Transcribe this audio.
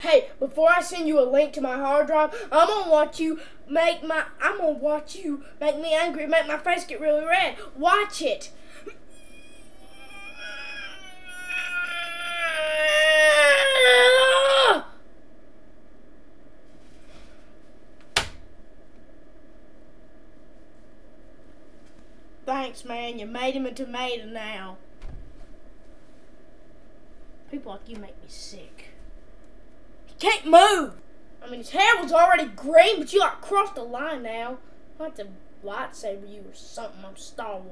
Hey, before I send you a link to my hard drive, I'm gonna watch you make me angry, make my face get really red. Watch it. Thanks, man. You made him a tomato now. People like you make me sick. He can't move. I mean, his hair was already green, but you like crossed the line now. I have to lightsaber you or something. I'm Star Wars.